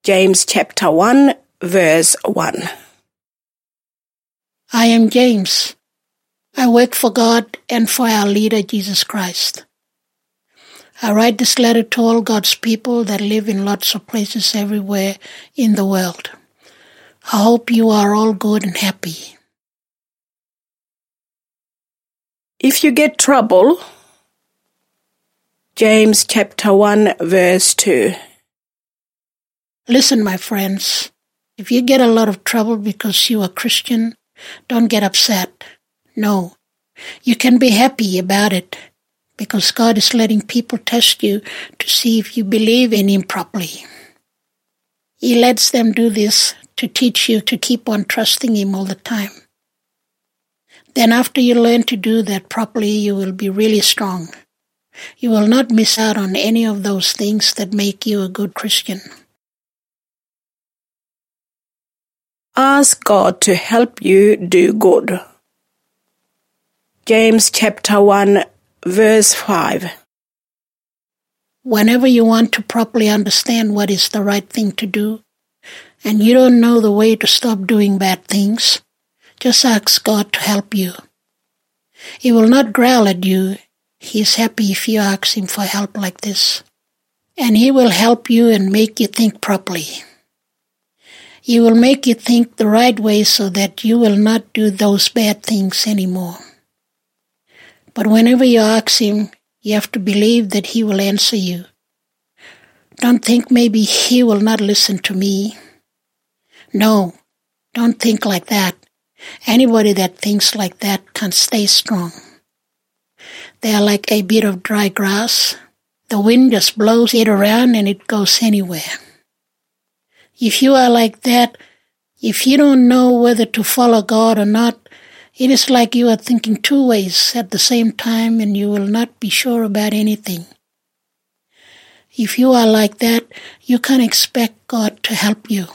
James chapter 1, verse 1. I am James. I work for God and for our leader, Jesus Christ. I write this letter to all God's people that live in lots of places everywhere in the world. I hope you are all good and happy. If you get trouble, James chapter 1, verse 2. Listen, my friends, if you get a lot of trouble because you are Christian, don't get upset. No, you can be happy about it because God is letting people test you to see if you believe in Him properly. He lets them do this to teach you to keep on trusting Him all the time. Then after you learn to do that properly, you will be really strong. You will not miss out on any of those things that make you a good Christian. Ask God to help you do good. James chapter 1, verse 5. Whenever you want to properly understand what is the right thing to do, and you don't know the way to stop doing bad things, just ask God to help you. He will not growl at you. He is happy if you ask Him for help like this. And He will help you and make you think properly. He will make you think the right way so that you will not do those bad things anymore. But whenever you ask Him, you have to believe that He will answer you. Don't think maybe He will not listen to me. No, don't think like that. Anybody that thinks like that can't stay strong. They are like a bit of dry grass. The wind just blows it around and it goes anywhere. If you are like that, if you don't know whether to follow God or not, it is like you are thinking two ways at the same time and you will not be sure about anything. If you are like that, you can't expect God to help you.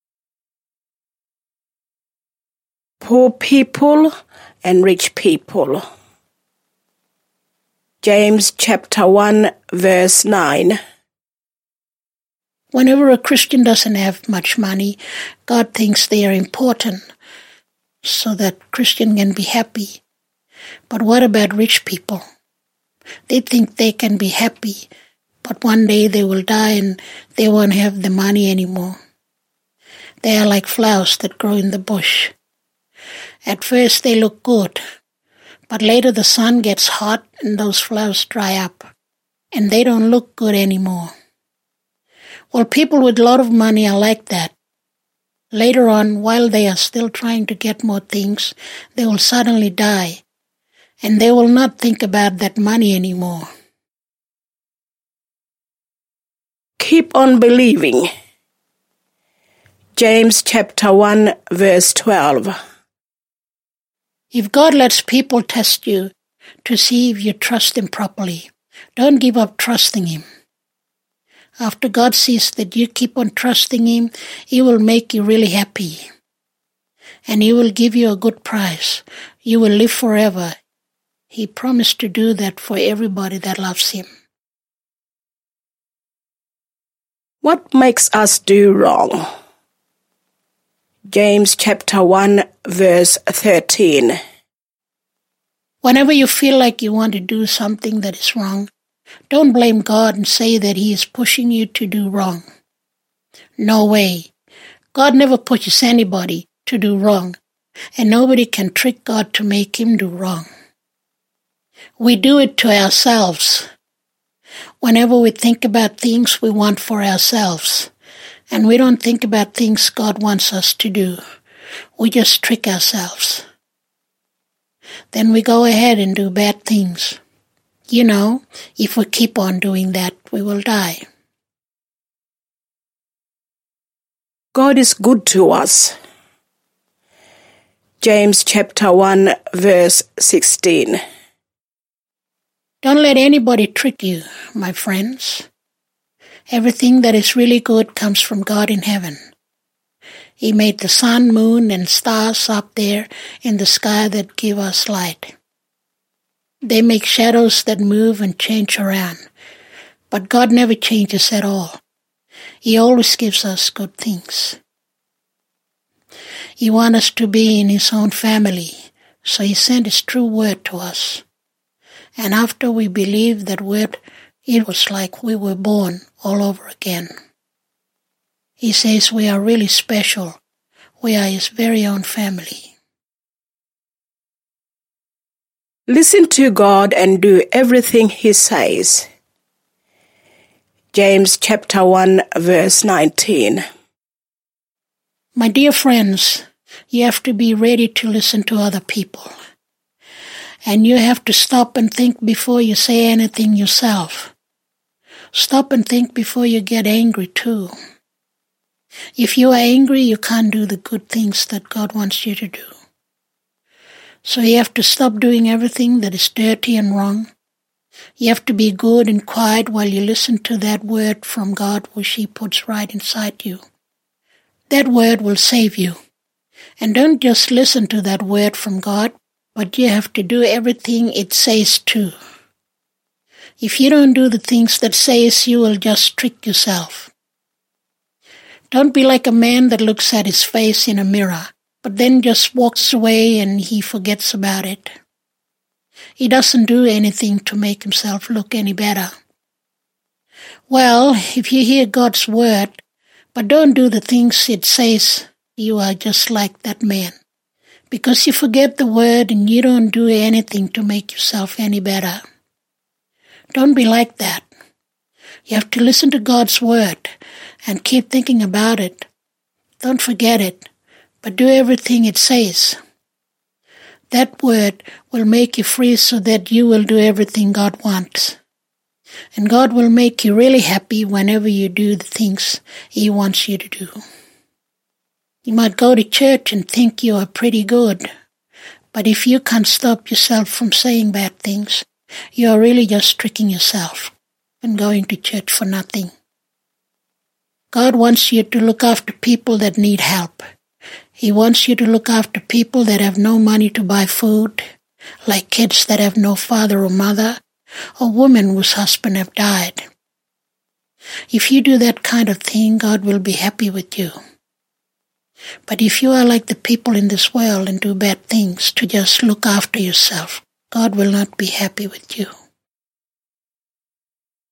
Poor people and rich people. James chapter 1, verse 9. Whenever a Christian doesn't have much money, God thinks they are important so that Christian can be happy. But what about rich people? They think they can be happy, but one day they will die and they won't have the money anymore. They are like flowers that grow in the bush. At first they look good, but later the sun gets hot and those flowers dry up, and they don't look good anymore. Well, people with a lot of money are like that. Later on, while they are still trying to get more things, they will suddenly die, and they will not think about that money anymore. Keep on believing. James chapter 1, verse 12. If God lets people test you to see if you trust Him properly, don't give up trusting Him. After God sees that you keep on trusting Him, He will make you really happy. And He will give you a good prize. You will live forever. He promised to do that for everybody that loves Him. What makes us do wrong? James chapter 1, verse 13. Whenever you feel like you want to do something that is wrong, don't blame God and say that He is pushing you to do wrong. No way. God never pushes anybody to do wrong, and nobody can trick God to make Him do wrong. We do it to ourselves. Whenever we think about things we want for ourselves, and we don't think about things God wants us to do, we just trick ourselves. Then we go ahead and do bad things. You know, if we keep on doing that, we will die. God is good to us. James chapter 1, verse 16. Don't let anybody trick you, my friends. Everything that is really good comes from God in heaven. He made the sun, moon, and stars up there in the sky that give us light. They make shadows that move and change around. But God never changes at all. He always gives us good things. He wants us to be in His own family, so He sent His true word to us. And after we believed that word, it was like we were born all over again. He says we are really special. We are His very own family. Listen to God and do everything He says. James chapter 1 verse 19. My dear friends, you have to be ready to listen to other people. And you have to stop and think before you say anything yourself. Stop and think before you get angry too. If you are angry, you can't do the good things that God wants you to do. So you have to stop doing everything that is dirty and wrong. You have to be good and quiet while you listen to that word from God which He puts right inside you. That word will save you. And don't just listen to that word from God, but you have to do everything it says too. If you don't do the things that says, you will just trick yourself. Don't be like a man that looks at his face in a mirror, but then just walks away and he forgets about it. He doesn't do anything to make himself look any better. Well, if you hear God's word, but don't do the things it says, you are just like that man. Because you forget the word and you don't do anything to make yourself any better. Don't be like that. You have to listen to God's word and keep thinking about it. Don't forget it, but do everything it says. That word will make you free so that you will do everything God wants. And God will make you really happy whenever you do the things He wants you to do. You might go to church and think you are pretty good, but if you can't stop yourself from saying bad things, you are really just tricking yourself and going to church for nothing. God wants you to look after people that need help. He wants you to look after people that have no money to buy food, like kids that have no father or mother, or women whose husband have died. If you do that kind of thing, God will be happy with you. But if you are like the people in this world and do bad things to just look after yourself, God will not be happy with you.